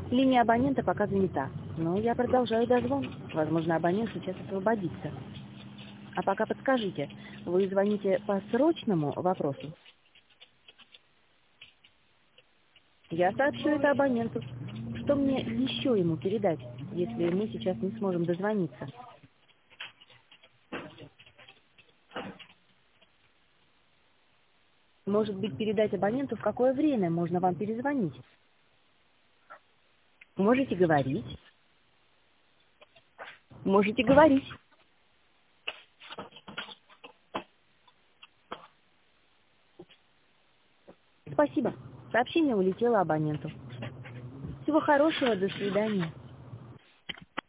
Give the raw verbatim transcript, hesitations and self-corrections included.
Линия абонента пока занята, но я продолжаю дозвон. Возможно, абонент сейчас освободится. А пока подскажите, вы звоните по срочному вопросу? Я сообщу это абоненту. Что мне еще ему передать, если мы сейчас не сможем дозвониться? Может быть, передать абоненту, в какое время можно вам перезвонить? Можете говорить. Можете говорить. Спасибо. Сообщение улетело абоненту. Всего хорошего, до свидания.